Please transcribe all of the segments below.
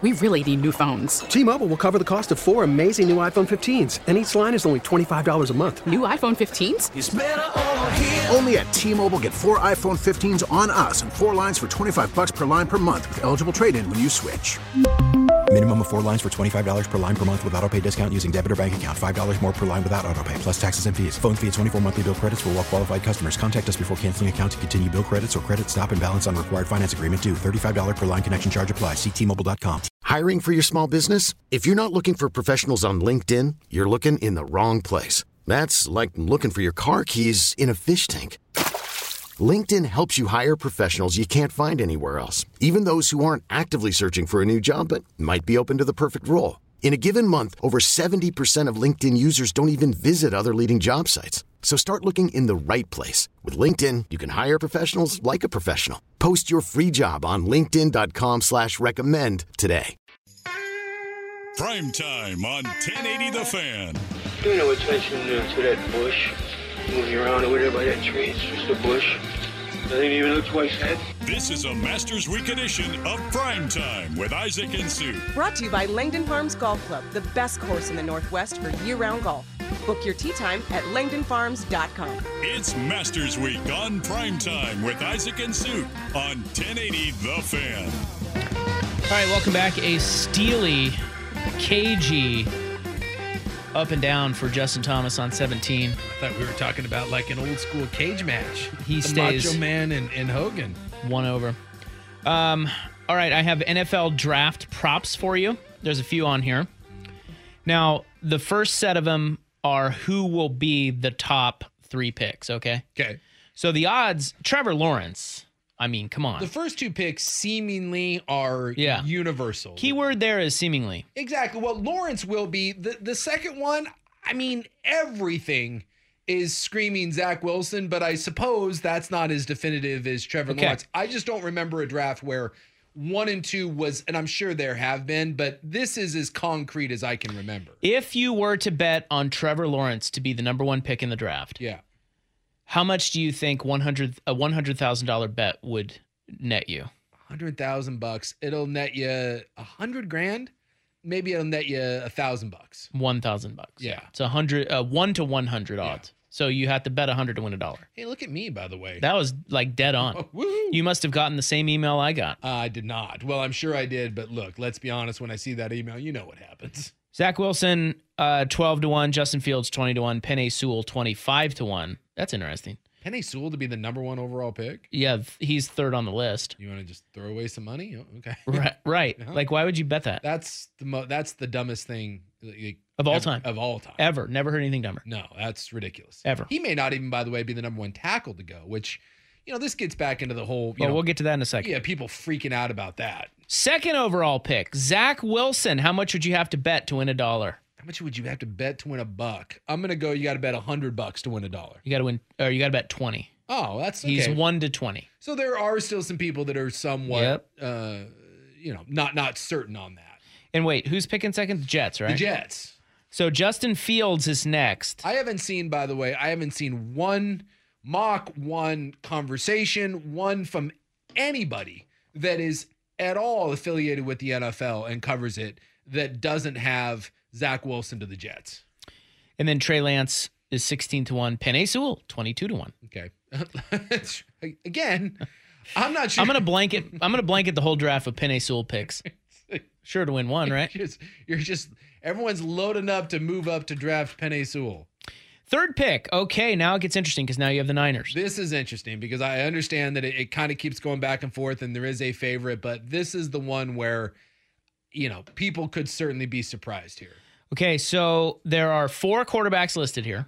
We really need new phones. T-Mobile will cover the cost of 4 amazing new iPhone 15s, and each line is only $25 a month. New iPhone 15s? It's better over here. Only at T-Mobile, get 4 iPhone 15s on us and 4 lines for $25 per line per month with eligible trade-in when you switch. Minimum of 4 lines for $25 per line per month with autopay discount using debit or bank account. $5 more per line without autopay, plus taxes and fees. Phone fee at 24 monthly bill credits for well-qualified customers. Contact us before canceling account to continue bill credits or credit stop and balance on required finance agreement due. $35 per line connection charge applies. See T-Mobile.com. Hiring for your small business? If you're not looking for professionals on LinkedIn, you're looking in the wrong place. That's like looking for your car keys in a fish tank. LinkedIn helps you hire professionals you can't find anywhere else, even those who aren't actively searching for a new job but might be open to the perfect role. In a given month, over 70% of LinkedIn users don't even visit other leading job sites. So start looking in the right place. With LinkedIn, you can hire professionals like a professional. Post your free job on linkedin.com/recommend today. Prime time on 1080 The Fan. Pay no attention to that bush. Moving around over there by that tree. It's just a bush. Doesn't even look twice ahead. This is a Masters Week edition of Prime Time with Isaac and Sue. Brought to you by Langdon Farms Golf Club, the best course in the Northwest for year-round golf. Book your tee time at langdonfarms.com. It's Masters Week on Prime Time with Isaac and Sue on 1080 The Fan. All right, welcome back. A steely, cagey up and down for Justin Thomas on 17. I thought we were talking about like an old school cage match. He the stays Macho Man and Hogan. 1 over. All right, I have NFL draft props for you. There's a few on here. Now, the first set of them are who will be the top 3 picks, okay? Okay. So the odds, Trevor Lawrence, I mean, come on. The first 2 picks seemingly are universal. Keyword there is seemingly. Exactly. Well, Lawrence will be. The second one, I mean, everything is screaming Zach Wilson, but I suppose that's not as definitive as Trevor Lawrence. I just don't remember a draft where 1 and 2 was, and I'm sure there have been, but this is as concrete as I can remember. If you were to bet on Trevor Lawrence to be the number 1 pick in the draft, how much do you think a $100,000 bet would net you? $100,000. It'll net you $100,000. Maybe it'll net you $1,000. $1,000. Yeah. It's 1 to 100 odds. So you have to bet 100 to win $1. Hey, look at me, by the way. That was like dead on. You must have gotten the same email I got. I did not. Well, I'm sure I did, but look, let's be honest. When I see that email, you know what happens. Zach Wilson, 12 to 1. Justin Fields, 20 to 1. Penei Sewell, 25 to 1. That's interesting. Penei Sewell to be the number 1 overall pick? Yeah, he's 3rd on the list. You want to just throw away some money? Oh, okay. Right. Uh-huh. Like, why would you bet that? That's the dumbest thing of all time. Of all time. Ever. Never heard anything dumber. No, that's ridiculous. Ever. He may not even, by the way, be the number 1 tackle to go, which, this gets back into the whole, we'll get to that in a second. Yeah, people freaking out about that. 2nd overall pick, Zach Wilson. How much would you have to bet to win $1? How much would you have to bet to win $1? I'm gonna go. You got to bet $100 to win $1. You got to win, or you got to bet 20. Oh, that's okay. He's 1 to 20. So there are still some people that are somewhat, not certain on that. And wait, who's picking second? The Jets, right? The Jets. So Justin Fields is next. I haven't seen one mock, one conversation, one from anybody that is at all affiliated with the NFL and covers it that doesn't have Zach Wilson to the Jets. And then Trey Lance is 16 to 1. Penei Sewell, 22 to 1. Okay. Again, I'm not sure. I'm gonna blanket the whole draft with Penei Sewell picks. Sure to win 1, right? You're just everyone's loading up to move up to draft Penei Sewell. 3rd pick. Okay, now it gets interesting because now you have the Niners. This is interesting because I understand that it kind of keeps going back and forth and there is a favorite, but this is the one where, people could certainly be surprised here. Okay, so there are 4 quarterbacks listed here.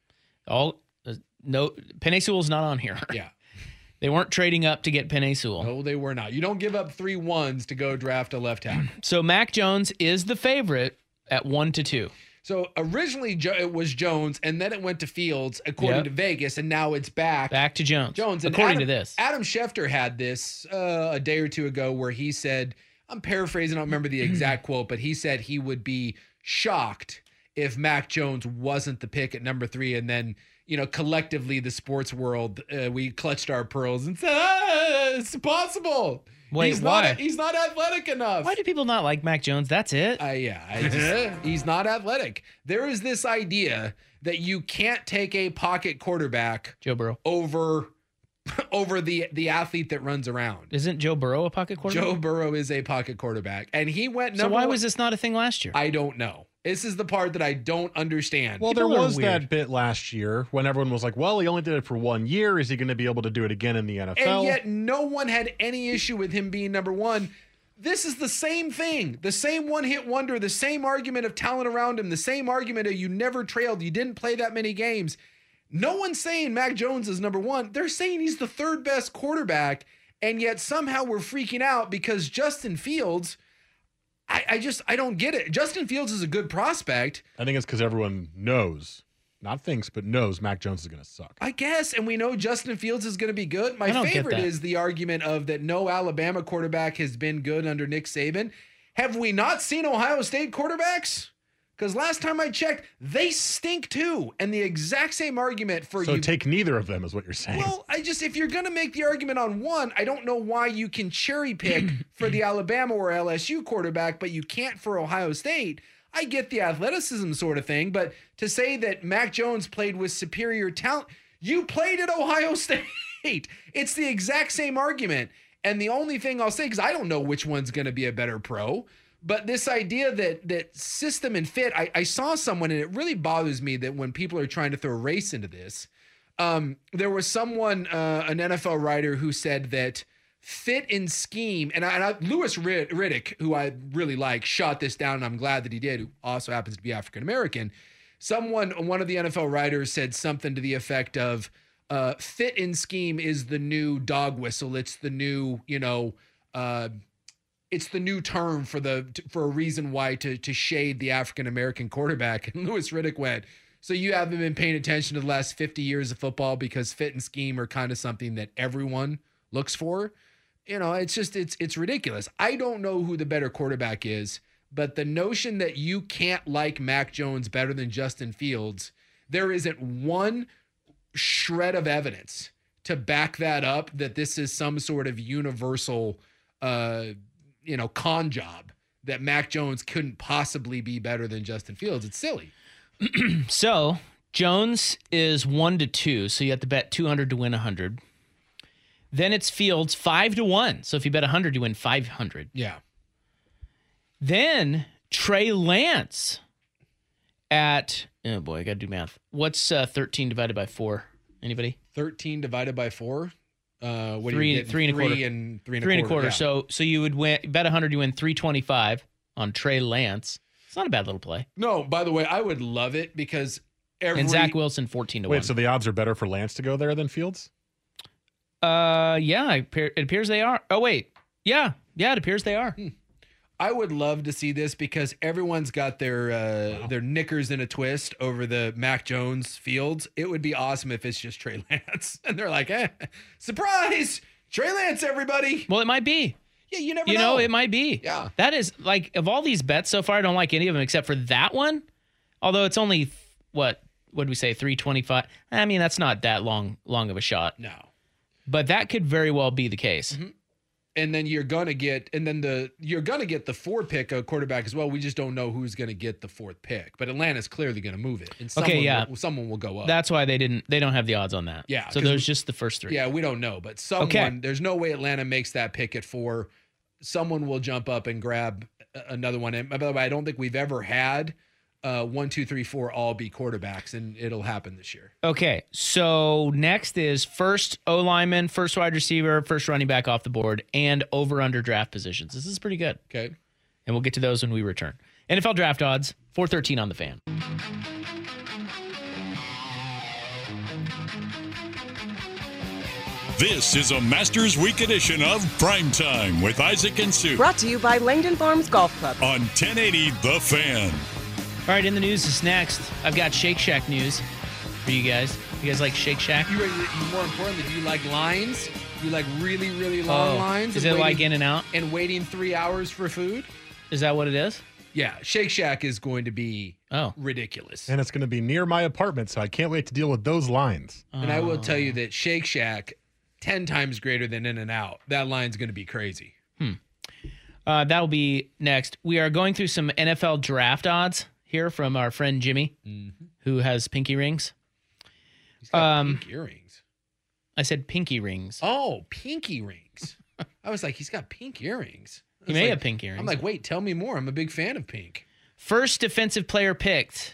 Penei Sewell's not on here. Yeah. They weren't trading up to get Penei Sewell. No, they were not. You don't give up 3 1s to go draft a left tackle. So Mac Jones is the favorite at 1 to 2. So originally it was Jones, and then it went to Fields, according to Vegas, and now it's back to Jones. And according to this. Adam Schefter had this a day or 2 ago where he said, I'm paraphrasing, I don't remember the exact quote, but he said he would be shocked if Mac Jones wasn't the pick at number 3, and then collectively the sports world, we clutched our pearls and said, it's possible. Wait, why? He's not athletic enough. Why do people not like Mac Jones? That's it. He's not athletic. There is this idea that you can't take a pocket quarterback, Joe Burrow, over the athlete that runs around. Isn't Joe Burrow a pocket quarterback? Joe Burrow is a pocket quarterback, and he went. So why was this not a thing last year? I don't know. This is the part that I don't understand. Well, there was that bit last year when everyone was like, well, he only did it for 1 year. Is he going to be able to do it again in the NFL? And yet no one had any issue with him being number one. This is the same thing. The same one-hit wonder, the same argument of talent around him, the same argument of you never trailed, you didn't play that many games. No one's saying Mac Jones is number one. They're saying he's the third best quarterback, and yet somehow we're freaking out because Justin Fields... I don't get it. Justin Fields is a good prospect. I think it's because everyone knows, not thinks, but knows Mac Jones is going to suck. I guess, and we know Justin Fields is going to be good. My favorite is the argument of that no Alabama quarterback has been good under Nick Saban. Have we not seen Ohio State quarterbacks? Because last time I checked, they stink too. And the exact same argument for you. So take neither of them is what you're saying. Well, if you're going to make the argument on one, I don't know why you can cherry pick for the Alabama or LSU quarterback, but you can't for Ohio State. I get the athleticism sort of thing, but to say that Mac Jones played with superior talent, you played at Ohio State. It's the exact same argument. And the only thing I'll say, because I don't know which one's going to be a better pro, but this idea that system and fit, I saw someone, and it really bothers me that when people are trying to throw race into this, there was someone, an NFL writer, who said that fit and scheme, and Louis Riddick, who I really like, shot this down, and I'm glad that he did, who also happens to be African-American. One of the NFL writers said something to the effect of, fit and scheme is the new dog whistle. It's the new, it's the new term for a reason why to shade the African-American quarterback. And Louis Riddick went, so you haven't been paying attention to the last 50 years of football because fit and scheme are kind of something that everyone looks for. It's ridiculous. I don't know who the better quarterback is, but the notion that you can't like Mac Jones better than Justin Fields, there isn't one shred of evidence to back that up, that this is some sort of universal con job that Mac Jones couldn't possibly be better than Justin Fields. It's silly. So Jones is 1-2. So you have to bet 200 to win 100. Then it's Fields 5-1. So if you bet 100, you win 500. Yeah. Then Trey Lance at, oh boy, I got to do math. What's 13 divided by 4? Anybody? 13 divided by 4? What three, do you get? 3 and a quarter. Three and a quarter. Yeah. So you would bet 100, you win 325 on Trey Lance. It's not a bad little play. No, by the way, I would love it because and Zach Wilson 14-1. Wait, so the odds are better for Lance to go there than Fields? Yeah, it appears they are. Oh wait, yeah, it appears they are. I would love to see this because everyone's got their knickers in a twist over the Mac Jones Fields. It would be awesome if it's just Trey Lance. And they're like, surprise, Trey Lance, everybody. Well, it might be. Yeah, you never know. It might be. Yeah. That is, like, of all these bets so far, I don't like any of them except for that one. Although it's only, what did we say, 325? I mean, that's not that long of a shot. No. But that could very well be the case. Mm-hmm. And then you're gonna get the 4 pick a quarterback as well. We just don't know who's gonna get the 4th pick. But Atlanta's clearly gonna move it, and someone will go up. That's why they don't have the odds on that. Yeah. So there's just the first 3. Yeah, we don't know, but there's no way Atlanta makes that pick at 4. Someone will jump up and grab another one. And by the way, I don't think we've ever had 1, 2, 3, 4 all be quarterbacks, and it'll happen this year. Okay, so next is first O-lineman, first wide receiver, first running back off the board, and over-under draft positions. This is pretty good. Okay. And we'll get to those when we return. NFL draft odds, 413 on the Fan. This is a Masters Week edition of Primetime with Isaac and Sue. Brought to you by Langdon Farms Golf Club. On 1080 The Fan. All right, in the news is next. I've got Shake Shack news for you guys. You guys like Shake Shack? More importantly, do you like lines? Do you like really, really long lines? Is it like In-N-Out? And waiting 3 hours for food? Is that what it is? Yeah, Shake Shack is going to be ridiculous. And it's going to be near my apartment, so I can't wait to deal with those lines. And I will tell you that Shake Shack, 10 times greater than In-N-Out. That line's going to be crazy. That'll be next. We are going through some NFL draft odds here from our friend Jimmy, who has pinky rings. He's got pink earrings. I said pinky rings. Oh, pinky rings. I was like, he's got pink earrings. He may have pink earrings. I'm like, wait, tell me more. I'm a big fan of pink. First defensive player picked.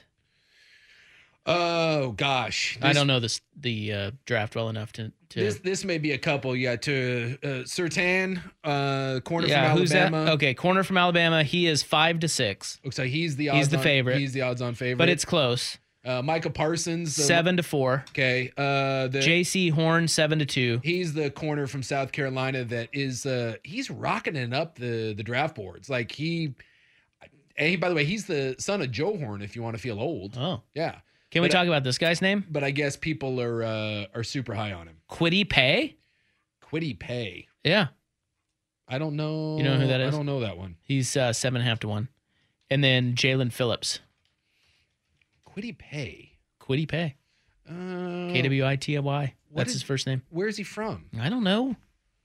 Oh gosh, I don't know the draft well enough to. This may be a couple. Yeah, to Surtain, corner from Alabama. Who's that? Okay, corner from Alabama. He is 5-6. Looks like he's the favorite. He's the odds-on favorite, but it's close. Micah Parsons 7-4. Okay. J.C. Horn 7-2. He's the corner from South Carolina that is he's rocking it up the draft boards. Like he, by the way, he's the son of Joe Horn. If you want to feel old. Oh yeah. Can we talk about this guy's name? But I guess people are super high on him. Kwity Paye? Kwity Paye. Yeah. I don't know. You know who that is? I don't know that one. He's 7.5 to 1. And then Jalen Phillips. Kwity Paye. Kwity Paye. Kwity. That's his first name. Where is he from? I don't know.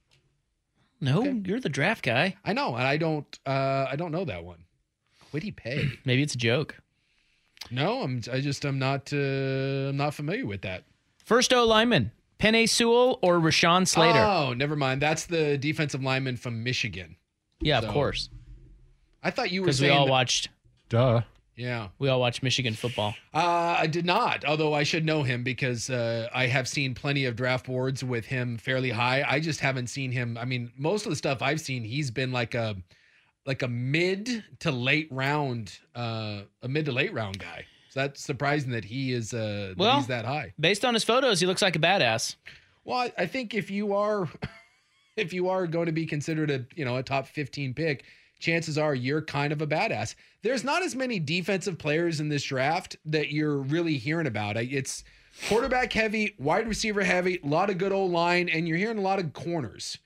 No, Okay. You're the draft guy. I know, and I don't know that one. Kwity Paye. Maybe it's a joke. No, I'm not familiar with that. First O lineman, Penei Sewell or Rashawn Slater? Oh, never mind. That's the defensive lineman from Michigan. Yeah, of course. I thought you were because saying we all watched. Duh. Yeah, we all watched Michigan football. I did not, although I should know him because I have seen plenty of draft boards with him fairly high. I just haven't seen him. I mean, most of the stuff I've seen, he's been like a mid to late round guy. So that's surprising that he is that he's that high. Based on his photos, he looks like a badass. Well, I think if you are going to be considered a top 15 pick, chances are you're kind of a badass. There's not as many defensive players in this draft that you're really hearing about. It's quarterback heavy, wide receiver heavy, a lot of good old line, and you're hearing a lot of corners.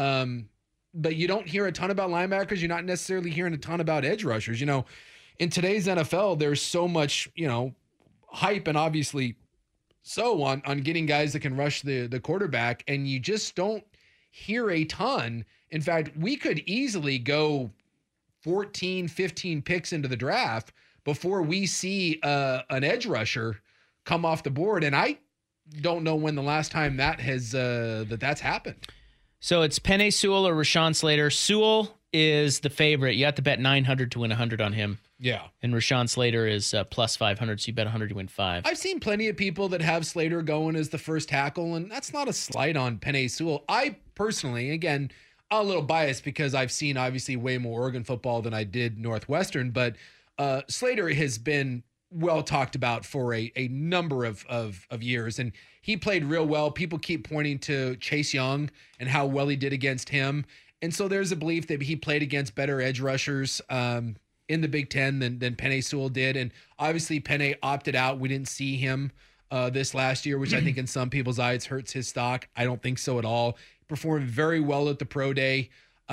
But you don't hear a ton about linebackers. You're not necessarily hearing a ton about edge rushers. In today's NFL, there's so much, hype and obviously so on getting guys that can rush the quarterback, and you just don't hear a ton. In fact, we could easily go 14, 15 picks into the draft before we see an edge rusher come off the board. And I don't know when the last time that has that's happened. So it's Penei Sewell or Rashawn Slater. Sewell is the favorite. You have to bet 900 to win 100 on him. Yeah. And Rashawn Slater is plus 500, so you bet 100 to win 5. I've seen plenty of people that have Slater going as the first tackle, and that's not a slight on Penei Sewell. I personally, again, I'm a little biased because I've seen obviously way more Oregon football than I did Northwestern, but Slater has been well talked about for a number of years, and he played real well. People keep pointing to Chase Young and how well he did against him, and so there's a belief that he played against better edge rushers in the Big Ten than Penei Sewell did, and obviously Penei opted out. We didn't see him this last year, which I think in some people's eyes hurts his stock. I don't think so at all. He performed very well at the pro day.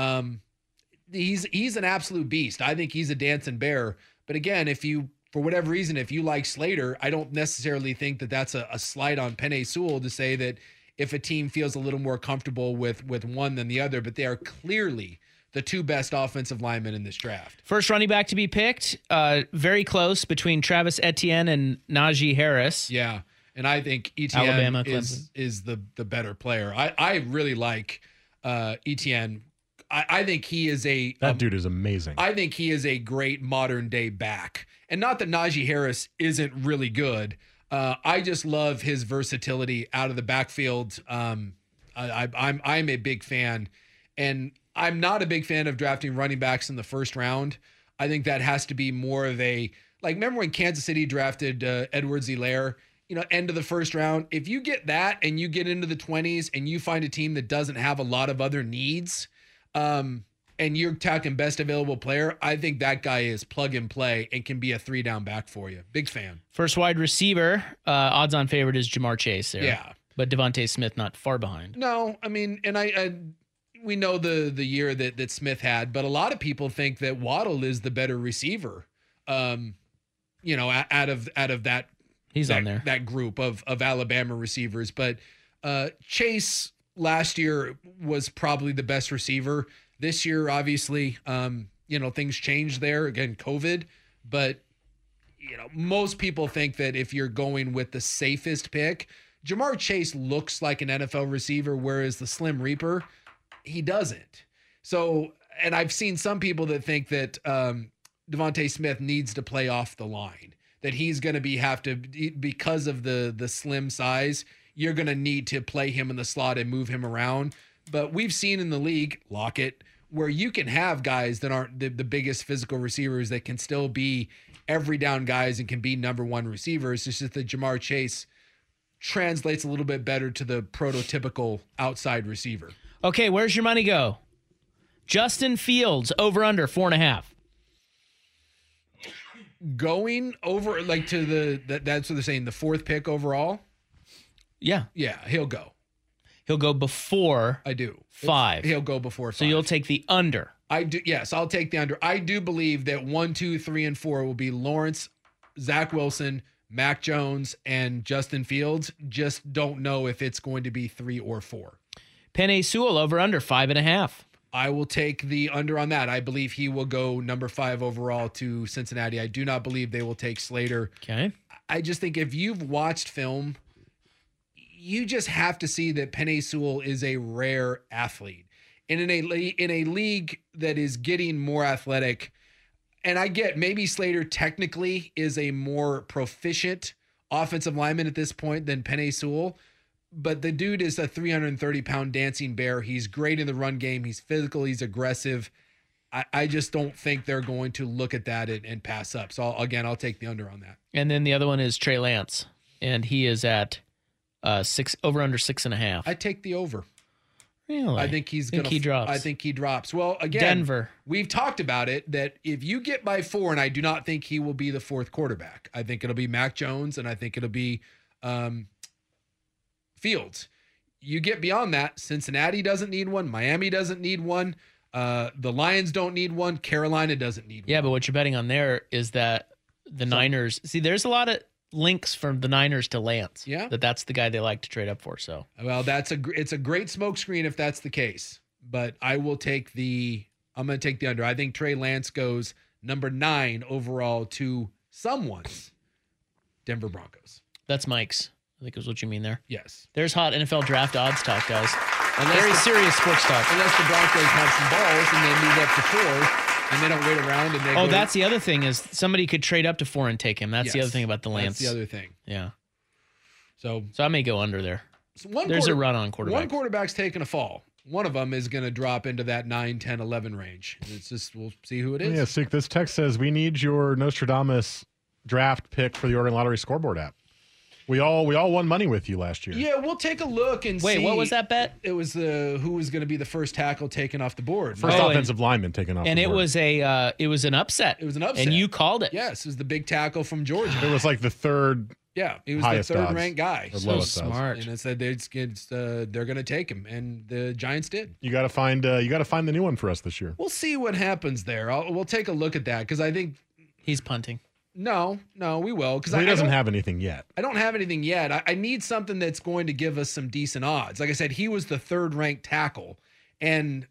He's an absolute beast. I think he's a dancing bear. But again, for whatever reason, if you like Slater, I don't necessarily think that that's a slight on Penei Sewell to say that if a team feels a little more comfortable with one than the other, but they are clearly the two best offensive linemen in this draft. First running back to be picked, very close between Travis Etienne and Najee Harris. Yeah, and I think Etienne Alabama, is the better player. I really like Etienne. I think he is that dude is amazing. I think he is a great modern day back. And not that Najee Harris isn't really good. I just love his versatility out of the backfield. I'm a big fan, and I'm not a big fan of drafting running backs in the first round. I think that has to be more of remember when Kansas City drafted Edwards-Helaire, end of the first round. If you get that and you get into the 20s and you find a team that doesn't have a lot of other needs, and you're talking best available player, I think that guy is plug and play and can be a 3-down back for you. Big fan. First wide receiver, odds on favorite is Jamar Chase there. Yeah. But Devontae Smith not far behind. No, I mean, and we know the year that Smith had, but a lot of people think that Waddle is the better receiver. Out of that, on there, that group of Alabama receivers. But Chase last year was probably the best receiver This year, obviously, things changed there. Again, COVID. But, most people think that if you're going with the safest pick, Ja'Marr Chase looks like an NFL receiver, whereas the Slim Reaper, he doesn't. So, and I've seen some people that think that Devontae Smith needs to play off the line, that he's going to because of the slim size, you're going to need to play him in the slot and move him around. But we've seen in the league, Lockett, where you can have guys that aren't the biggest physical receivers that can still be every down guys and can be number one receivers. It's just that Ja'Marr Chase translates a little bit better to the prototypical outside receiver. Okay, where's your money go? Justin Fields, over under 4.5. Going over that's what they're saying, the fourth pick overall? Yeah. Yeah, he'll go. He'll go before I do. 5. He'll go before 5. So you'll take the under. I do. Yes, I'll take the under. I do believe that 1, 2, 3, and 4 will be Lawrence, Zach Wilson, Mac Jones, and Justin Fields. Just don't know if it's going to be 3 or 4. Penei Sewell, over under 5.5. I will take the under on that. I believe he will go number 5 overall to Cincinnati. I do not believe they will take Slater. Okay. I just think if you've watched film, you just have to see that Penei Sewell is a rare athlete. And in a league that is getting more athletic, and I get maybe Slater technically is a more proficient offensive lineman at this point than Penei Sewell, but the dude is a 330-pound dancing bear. He's great in the run game. He's physical. He's aggressive. I just don't think they're going to look at that and pass up. So, I'll take the under on that. And then the other one is Trey Lance, and he is at under 6.5. I take the over. Really? I think he drops. I think he drops. Well, again, Denver. We've talked about it, that if you get by 4, and I do not think he will be the fourth quarterback. I think it'll be Mac Jones, and I think it'll be Fields. You get beyond that, Cincinnati doesn't need one. Miami doesn't need one. The Lions don't need one. Carolina doesn't need one. Yeah, but what you're betting on there is that the Niners. See, there's a lot of links from the Niners to Lance. Yeah, that's the guy they like to trade up for. So, well, it's a great smokescreen if that's the case. But I'm going to take the under. I think Trey Lance goes number 9 overall to someone's Denver Broncos. That's Mike's. I think is what you mean there. Yes. There's hot NFL draft odds talk, guys. Very serious sports talk. Unless the Broncos have some balls and they move up to 4 and they don't wait around and they that's the other thing is somebody could trade up to 4 and take him. That's the other thing about the Lance. That's the other thing. Yeah. So I may go under there. There's a run on quarterback. One quarterback's taking a fall. One of them is going to drop into that 9, 10, 11 range. It's just, we'll see who it is. Yeah, Sik, this text says, we need your Nostradamus draft pick for the Oregon Lottery scoreboard app. We all won money with you last year. Yeah, we'll take a look and see. Wait, what was that bet? It was who was going to be the first tackle taken off the board. First offensive lineman taken off the board. And it was an upset. It was an upset. And you called it. Yes, it was the big tackle from Georgia. It was like the third. Yeah, he was highest the third odds, ranked guy. So smart. And it said they're going to take him, and the Giants did. You got to find the new one for us this year. We'll see what happens there. We'll take a look at that because I think he's punting. No, we will. Because he doesn't have anything yet. I don't have anything yet. I need something that's going to give us some decent odds. Like I said, he was the third ranked tackle, and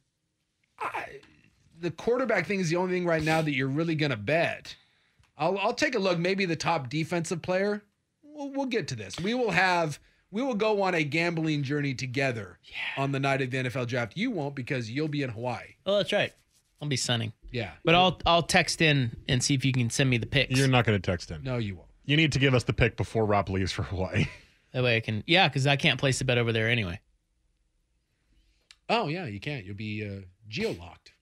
the quarterback thing is the only thing right now that you're really going to bet. I'll take a look. Maybe the top defensive player. We'll get to this. We will go on a gambling journey together on the night of the NFL draft. You won't because you'll be in Hawaii. Oh, that's right. I'll be sunning. Yeah. But I'll text in and see if you can send me the picks. You're not going to text in. No, you won't. You need to give us the pick before Rob leaves for Hawaii. That way I can. Yeah, because I can't place the bet over there anyway. Oh, yeah, you can't. You'll be geo-locked.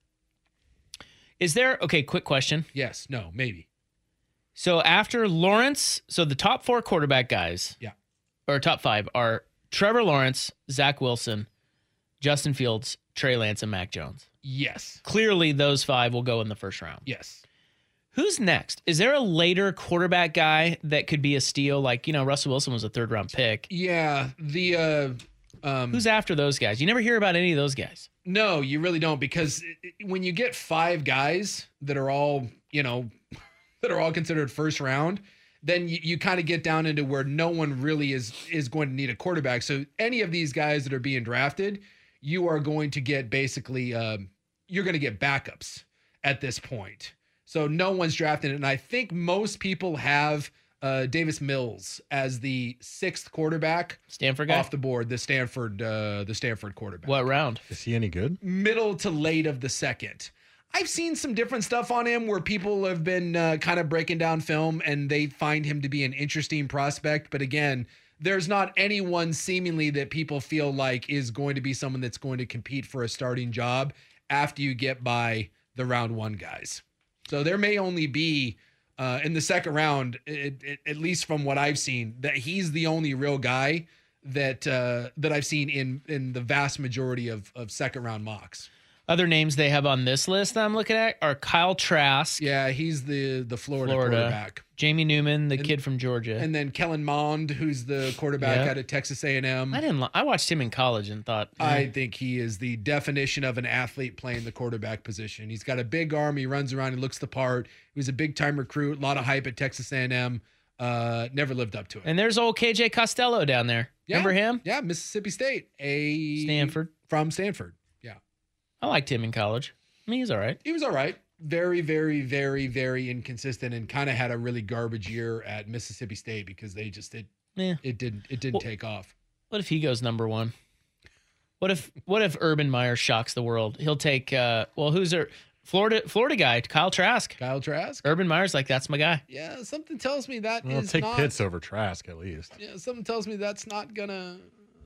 Is there... Okay, quick question. Yes. No, maybe. So after Lawrence... So the top 4 quarterback guys... Yeah. Or top 5 are Trevor Lawrence, Zach Wilson, Justin Fields, Trey Lance, and Mac Jones. Yes. Clearly, those 5 will go in the first round. Yes. Who's next? Is there a later quarterback guy that could be a steal? Like, Russell Wilson was a third-round pick. Yeah. Who's after those guys? You never hear about any of those guys. No, you really don't, because when you get 5 guys that are all, that are all considered first round, then you kind of get down into where no one really is going to need a quarterback. So any of these guys that are being drafted, you are going to get basically you're going to get backups at this point. So no one's drafting it. And I think most people have Davis Mills as the 6th quarterback. Stanford guy? Off the board, the Stanford quarterback. What round? Is he any good? Middle to late of the 2nd. I've seen some different stuff on him where people have been kind of breaking down film and they find him to be an interesting prospect. But again, there's not anyone seemingly that people feel like is going to be someone that's going to compete for a starting job after you get by the round 1 guys. So there may only be in the 2nd round, at least from what I've seen, that he's the only real guy that I've seen in the vast majority of 2nd round mocks. Other names they have on this list that I'm looking at are Kyle Trask. Yeah, he's the Florida quarterback. Jamie Newman, the kid from Georgia. And then Kellen Mond, who's the quarterback out of Texas A&M. I watched him in college and thought... I think he is the definition of an athlete playing the quarterback position. He's got a big arm. He runs around. He looks the part. He was a big-time recruit. A lot of hype at Texas A&M. Never lived up to it. And there's old KJ Costello down there. Yeah. Remember him? Yeah, Mississippi State. From Stanford. Yeah. I liked him in college. I mean, he's all right. He was all right. Very, very, very, very inconsistent, and kind of had a really garbage year at Mississippi State because they just it didn't take off. What if he goes number 1? What if Urban Meyer shocks the world? He'll take who's their Florida guy, Kyle Trask. Urban Meyer's like, that's my guy. Yeah, something tells me that is take not, Pitts over Trask at least. Yeah, something tells me that's not gonna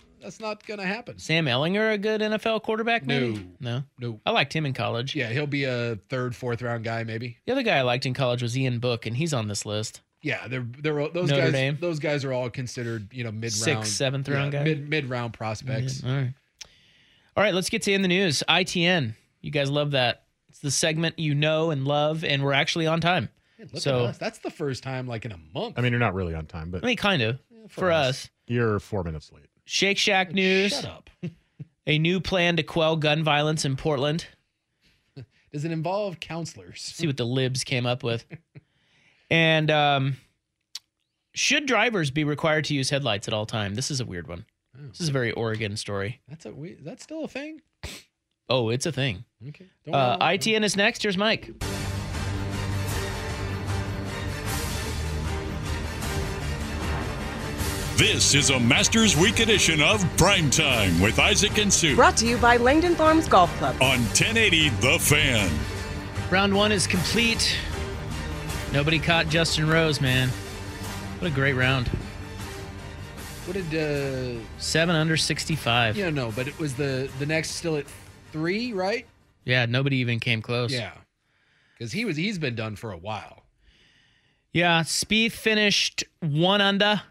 happen. Sam Ehlinger a good NFL quarterback? Maybe? No. I liked him in college. Yeah, he'll be a 3rd, 4th round guy maybe. The other guy I liked in college was Ian Book, and he's on this list. Yeah, they're those Notre guys. Dame. Those guys are all considered, mid-round, 6th, 7th round guys. Mid-round prospects. Yeah, all right. Let's get to in the news. ITN. You guys love that. It's the segment you know and love, and we're actually on time. Hey, look at us. That's the first time like in a month. I mean, you're not really on time, but kind of for us. You're 4 minutes late. Shake Shack news. Shut up. A new plan to quell gun violence in Portland. Does it involve counselors? See what the libs came up with. And should drivers be required to use headlights at all time? This is a weird one. Oh. This is a very Oregon story. That's still a thing? Oh, it's a thing. Okay. ITN is next. Here's Mike. This is a Masters Week edition of Primetime with Isaac and Sue. Brought to you by Langdon Farms Golf Club. On 1080 The Fan. Round 1 is complete. Nobody caught Justin Rose, man. What a great round. What did 7 under 65. Yeah, no, but it was the next still at 3, right? Yeah, nobody even came close. Yeah. Because he's been done for a while. Yeah, Spieth finished 1 under.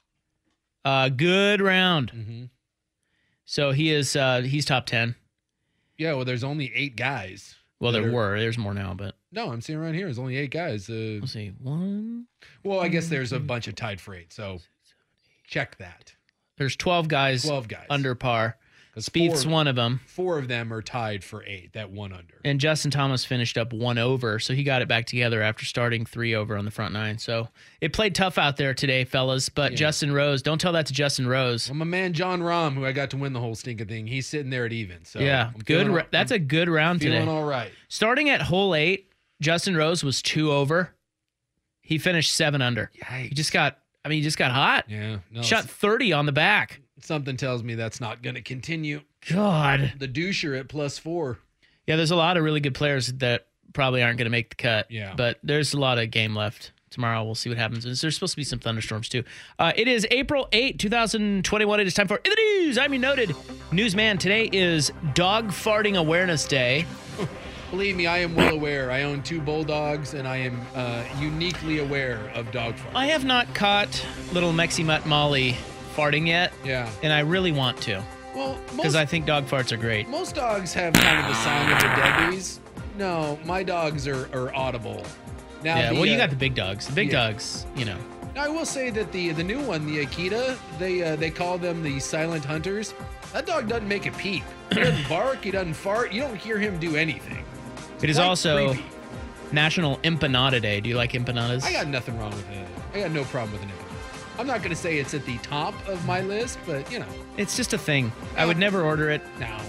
Good round. Mm-hmm. So he's top 10. Yeah, well, there's only 8 guys. Well, there's more now, but no, I'm seeing around here. There's only 8 guys. Let's see, 1. Well, I guess there's a bunch of tied for 8. So check that. There's 12 guys. Under par. Spieth's one of them. 4 of them are tied for 8. That 1 under. And Justin Thomas finished up 1 over, so he got it back together after starting 3 over on the front 9. So it played tough out there today, fellas. But yeah. Justin Rose, don't tell that to Justin Rose. Well, my man John Rahm, who I got to win the whole stinking thing, he's sitting there at even. So yeah, that's a good round today. Feeling all right. Starting at hole 8, Justin Rose was 2 over. He finished 7 under. Yikes. He just got hot. Yeah. No, shot 30 on the back. Something tells me that's not going to continue. God. The doucher at +4. Yeah, there's a lot of really good players that probably aren't going to make the cut. Yeah. But there's a lot of game left. Tomorrow we'll see what happens. There's supposed to be some thunderstorms too. It is April 8, 2021. It is time for In the News. I'm your noted newsman. Today is Dog Farting Awareness Day. Believe me, I am well aware. I own 2 bulldogs, and I am uniquely aware of dog farting. I have not caught little Mexi Mutt Molly farting yet. Yeah. And I really want to. Well, because I think dog farts are great. Most dogs have kind of the sound of the deadbees. No, my dogs are audible. Now, yeah, well, you got the big dogs. The big dogs, you know. Now, I will say that the new one, the Akita, they call them the silent hunters. That dog doesn't make a peep. He doesn't bark. He doesn't fart. You don't hear him do anything. It is also creepy. National Empanada Day. Do you like empanadas? I got nothing wrong with it. I got no problem with an empanada. I'm not going to say it's at the top of my list, but, you know. It's just a thing. I would never order it. No.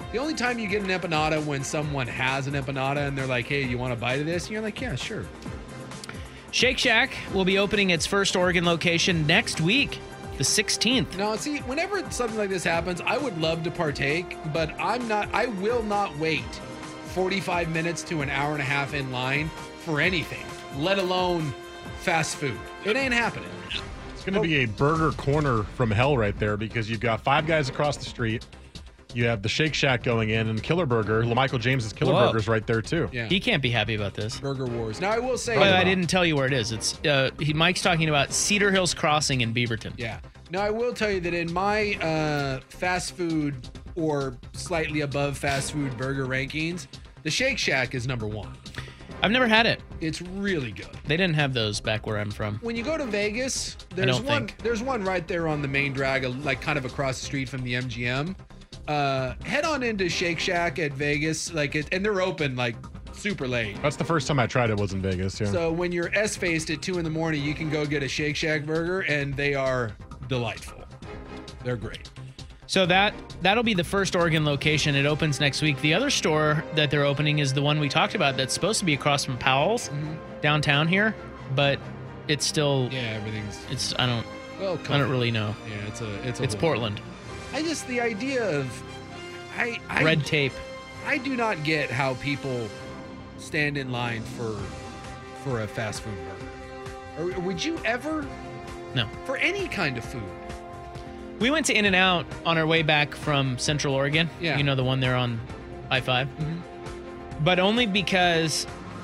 The only time you get an empanada when someone has an empanada and they're like, hey, you want a bite of this? And you're like, yeah, sure. Shake Shack will be opening its first Oregon location next week, the 16th. Now, see, whenever something like this happens, I would love to partake, but I will not wait 45 minutes to an hour and a half in line for anything, let alone fast food. It ain't happening. It's going to be a burger corner from hell right there because you've got Five Guys across the street. You have the Shake Shack going in and Killer Burger. Michael James's Killer Burger's right there too. Yeah. He can't be happy about this. Burger Wars. Now, I will say... I didn't tell you where it is. It's Mike's talking about Cedar Hills Crossing in Beaverton. Yeah. Now, I will tell you that in my fast food or slightly above fast food burger rankings, the Shake Shack is number 1. I've never had it. It's really good. They didn't have those back where I'm from. When you go to Vegas, there's one right there on the main drag, like kind of across the street from the MGM. Head on into Shake Shack at Vegas, and they're open like super late. That's the first time I tried it was in Vegas. Yeah. So when you're S-faced at 2 a.m, you can go get a Shake Shack burger, and they are delightful. They're great. So that'll be the first Oregon location. It opens next week. The other store that they're opening is the one we talked about that's supposed to be across from Powell's downtown here, but it's still everything's. I don't really know. Yeah, it's Portland. The idea of red tape. I do not get how people stand in line for a fast food burger. Or would you ever? No. For any kind of food. We went to In-N-Out on our way back from Central Oregon. Yeah. You know, the one there on I-5. But only because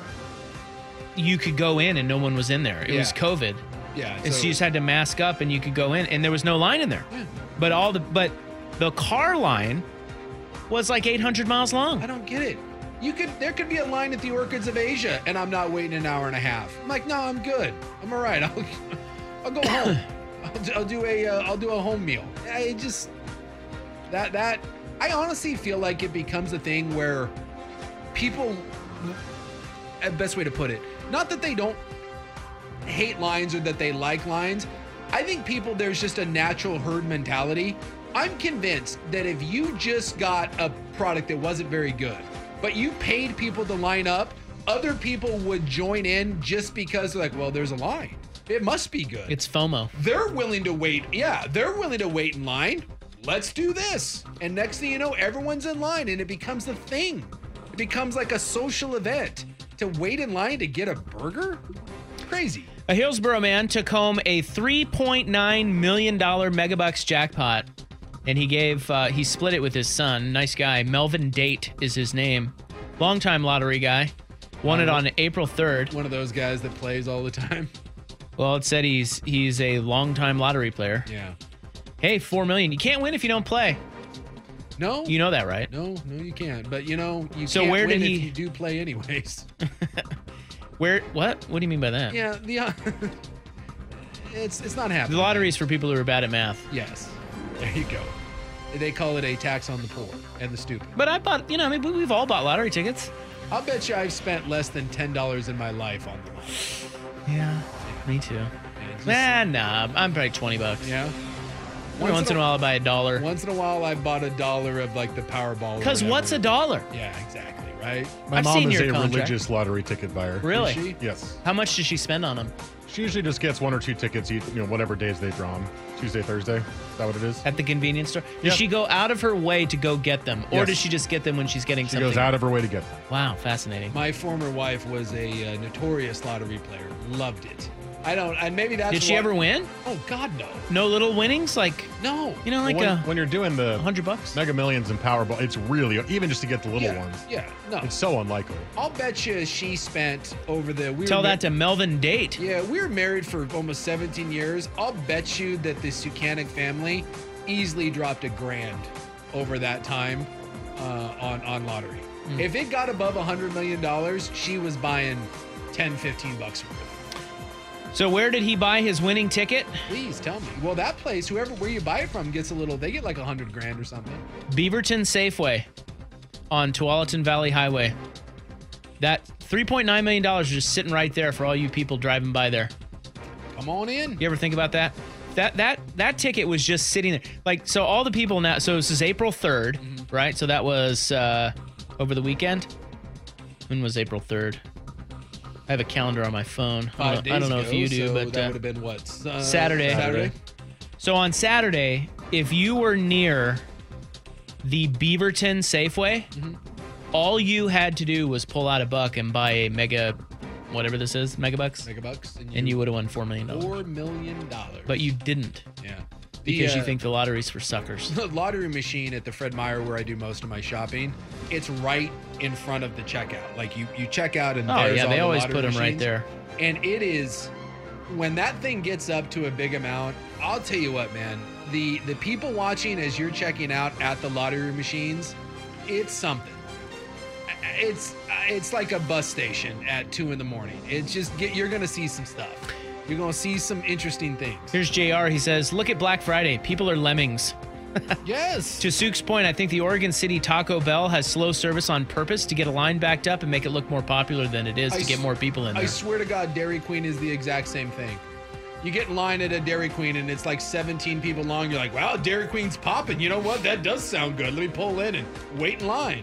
you could go in and no one was in there. It was COVID. Yeah. And so you just had to mask up and you could go in and there was no line in there. Yeah. But the car line was like 800 miles long. I don't get it. There could be a line at the Orchids of Asia and I'm not waiting an hour and a half. I'm like, no, I'm good. I'm all right. I'll go home. I'll do a home meal. I honestly feel like it becomes a thing where people, best way to put it, not that they don't hate lines or that they like lines. I think there's just a natural herd mentality. I'm convinced that if you just got a product that wasn't very good, but you paid people to line up, other people would join in just because they're like, well, there's a line. It must be good. It's FOMO. They're willing to wait. Yeah, they're willing to wait in line. Let's do this. And next thing you know, everyone's in line and it becomes a thing. It becomes like a social event. To wait in line to get a burger? Crazy. A Hillsboro man took home a $3.9 million Megabucks jackpot. And he split it with his son. Nice guy. Melvin Date is his name. Longtime lottery guy. Won it on April 3rd. One of those guys that plays all the time. Well, it said he's a longtime lottery player. Yeah. Hey, $4 million. You can't win if you don't play. No. You know that, right? No, you can't. But you can't where win did if you do play anyways. What? What do you mean by that? Yeah, it's not happening. The lottery is for people who are bad at math. Yes. There you go. They call it a tax on the poor and the stupid. But I bought, we've all bought lottery tickets. I'll bet you I've spent less than $10 in my life on them. Yeah, me too. Nah, I'm probably $20. Yeah. Once in a while, I buy $1. Once in a while, I bought $1 of like the Powerball. Because what's $1? Yeah, exactly. Right. My mom is a religious lottery ticket buyer. Really? Is she? Yes. How much does she spend on them? She usually just gets 1 or 2 tickets, whatever days they draw them. Tuesday, Thursday. Is that what it is? At the convenience store? Does she go out of her way to go get them? Or does she just get them when she's getting something? She goes out of her way to get them. Wow, fascinating. My former wife was a notorious lottery player. Loved it. Maybe that's Did she ever win? Oh, God, no. No little winnings? No. When you're doing the $100? Mega Millions and Powerball, it's really, even just to get the little ones. Yeah, no. It's so unlikely. I'll bet you she spent over the... Tell that to Melvin Date. Yeah, we were married for almost 17 years. I'll bet you that the Sukanic family easily dropped $1,000 over that time on lottery. If it got above $100 million, she was buying $10-15 worth. So where did he buy his winning ticket? Please tell me. Well, that place, where you buy it from, gets they get like $100,000 or something. Beaverton Safeway on Tualatin Valley Highway. That $3.9 million is just sitting right there for all you people driving by there. Come on in. You ever think about that? That ticket was just sitting there. So all the people now, so this is April 3rd. right? So that was over the weekend. When was April 3rd? I have a calendar on my phone. 5 days I don't know ago, if you do, so but that would have been what? Saturday. So on Saturday, if you were near the Beaverton Safeway, all you had to do was pull out a buck and buy a mega, whatever this is, megabucks. And you would have won $4 million. $4 million. But you didn't. Yeah. Because you think the lottery's for suckers. The lottery machine at the Fred Meyer, where I do most of my shopping, it's right in front of the checkout. Like you check out and there's all they the always lottery put them right machines. there. And it is, when that thing gets up to a big amount, I'll tell you what, man, the people watching as you're checking out at the lottery machines, it's something. It's like a bus station at 2 a.m. It's just, you're going to see some stuff. You're going to see some interesting things. Here's JR. He says, look at Black Friday. People are lemmings. Yes. To Sook's point, I think the Oregon City Taco Bell has slow service on purpose to get a line backed up and make it look more popular than it is to get more people in there. I swear to God, Dairy Queen is the exact same thing. You get in line at a Dairy Queen and it's like 17 people long. You're like, wow, Dairy Queen's popping. You know what? That does sound good. Let me pull in and wait in line.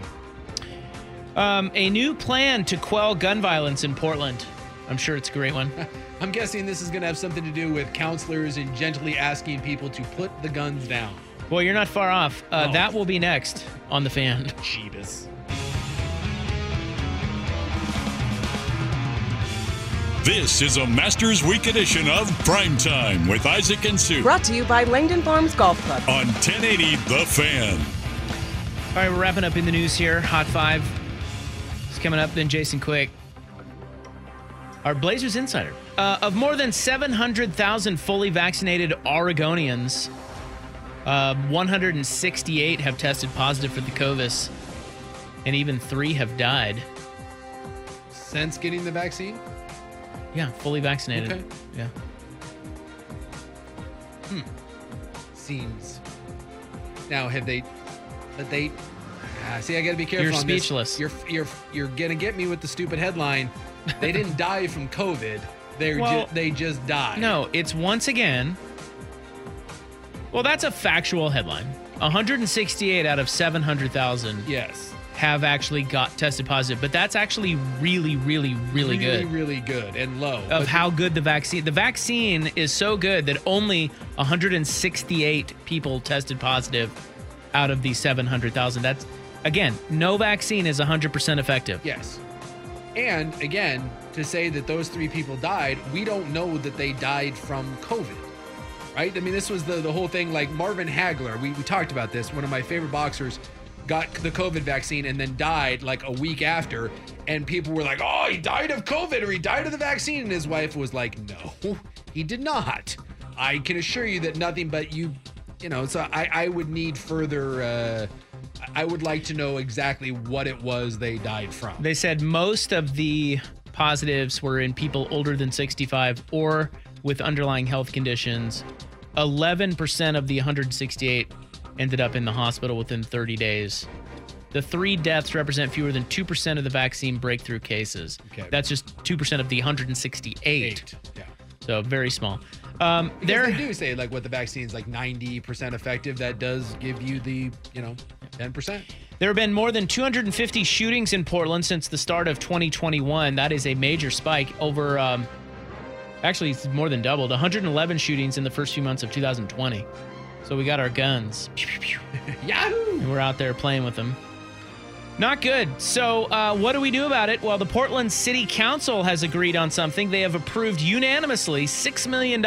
A new plan to quell gun violence in Portland. I'm sure it's a great one. I'm guessing this is going to have something to do with counselors and gently asking people to put the guns down. Well, you're not far off. That will be next on The Fan. Jeebus. This is a Masters Week edition of Primetime with Isaac and Sue. Brought to you by Langdon Farms Golf Club. On 1080 The Fan. All right, we're wrapping up in the news here. Hot 5 is coming up. Then Jason Quick, our Blazers insider. Of more than 700,000 fully vaccinated Oregonians, 168 have tested positive for the COVID, and even 3 have died. Since getting the vaccine? Yeah, fully vaccinated. Okay. Yeah. Seems. Now, have they? But they. See, I got to be careful. You're on speechless. This. You're gonna get me with the stupid headline. They didn't die from COVID. They just died. No, it's once again. Well, that's a factual headline. 168 out of 700,000. Yes. Have actually got tested positive, but that's actually really good. Really good and low. Of how good the vaccine is so good that only 168 people tested positive out of the 700,000. That's, again, no vaccine is 100% effective. Yes. And again, to say that those 3 people died, we don't know that they died from COVID, right? I mean, this was the whole thing. Like Marvin Hagler, we talked about this. One of my favorite boxers got the COVID vaccine and then died like a week after. And people were like, oh, he died of COVID or he died of the vaccine. And his wife was like, no, he did not. I can assure you that nothing but you know, so I would need further, I would like to know exactly what it was they died from. They said most of the positives were in people older than 65 or with underlying health conditions. 11% of the 168 ended up in the hospital within 30 days. The 3 deaths represent fewer than 2% of the vaccine breakthrough cases. Okay. That's just 2% of the 168. Yeah. So very small. They do say like what the vaccine is like 90% effective. That does give you the, 10%. There have been more than 250 shootings in Portland since the start of 2021. That is a major spike over, actually it's more than doubled, 111 shootings in the first few months of 2020. So we got our guns. Yahoo! And we're out there playing with them. Not good. So what do we do about it? Well, the Portland City Council has agreed on something. They have approved unanimously $6 million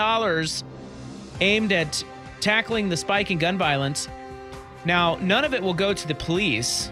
aimed at tackling the spike in gun violence. Now, none of it will go to the police.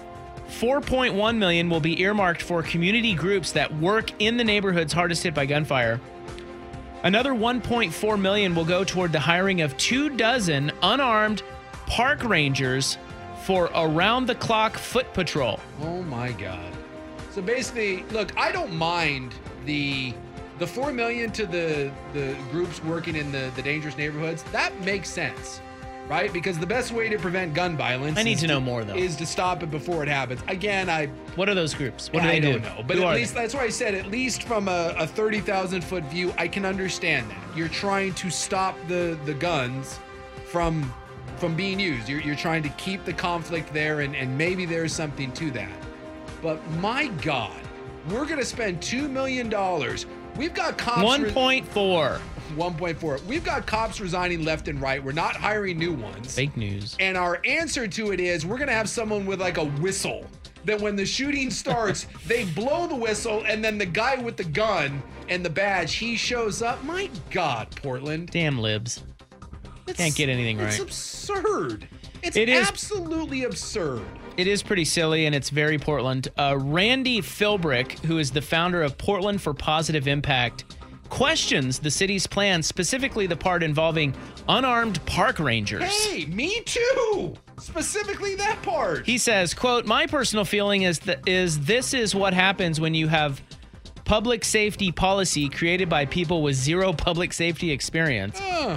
$4.1 million will be earmarked for community groups that work in the neighborhoods hardest hit by gunfire. Another $1.4 million will go toward the hiring of 24 unarmed park rangers for around-the-clock foot patrol. Oh my God! So basically, look, I don't mind the $4 million to the groups working in the dangerous neighborhoods. That makes sense, right? Because the best way to prevent gun violence, I need to know more though, is to stop it before it happens. Again, what are those groups? What do they do? I don't know, but at least that's why I said at least from a 30,000-foot view, I can understand that you're trying to stop the guns from from being used. You're trying to keep the conflict there, and maybe there's something to that. But my God, we're going to spend $2 million. We've got cops. 1.4. 1.4. We've got cops resigning left and right. We're not hiring new ones. Fake news. And our answer to it is we're going to have someone with like a whistle that when the shooting starts, they blow the whistle, and then the guy with the gun and the badge, he shows up. My God, Portland. Damn libs. Can't get anything right. It's absurd. It is absolutely absurd. It is pretty silly, and it's very Portland. Randy Philbrick, who is the founder of Portland for Positive Impact, questions the city's plan, specifically the part involving unarmed park rangers. Hey, me too. Specifically that part. He says, quote, "My personal feeling is this is what happens when you have public safety policy created by people with zero public safety experience."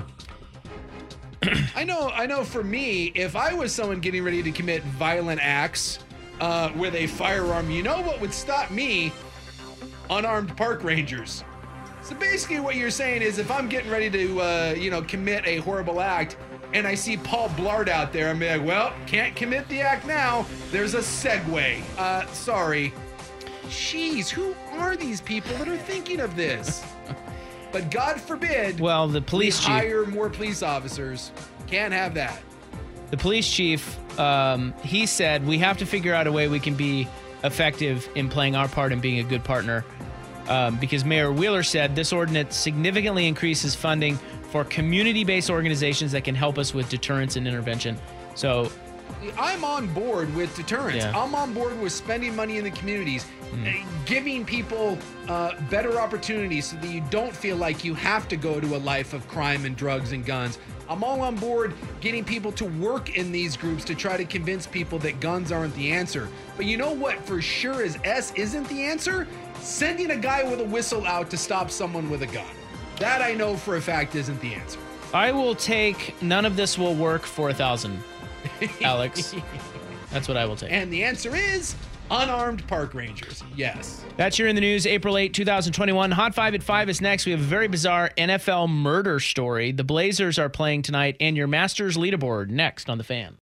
I know for me, if I was someone getting ready to commit violent acts with a firearm, you know what would stop me? Unarmed park rangers. So basically what you're saying is if I'm getting ready to, commit a horrible act and I see Paul Blart out there, I'm like, well, can't commit the act now. There's a segue. Sorry. Jeez, who are these people that are thinking of this? But God forbid. Well, the police chief hire more police officers. Can't have that. The police chief, he said, we have to figure out a way we can be effective in playing our part and being a good partner. Because Mayor Wheeler said this ordinance significantly increases funding for community-based organizations that can help us with deterrence and intervention. So I'm on board with deterrence. Yeah. I'm on board with spending money in the communities, giving people better opportunities so that you don't feel like you have to go to a life of crime and drugs and guns. I'm all on board getting people to work in these groups to try to convince people that guns aren't the answer. But you know what for sure isn't the answer? Sending a guy with a whistle out to stop someone with a gun. That I know for a fact isn't the answer. I will take none of this will work for 1,000, Alex. That's what I will take. And the answer is unarmed park rangers. Yes. That's your In the News, April 8, 2021. Hot 5 at 5 is next. We have a very bizarre NFL murder story. The Blazers are playing tonight, and your Masters leaderboard next on The Fan.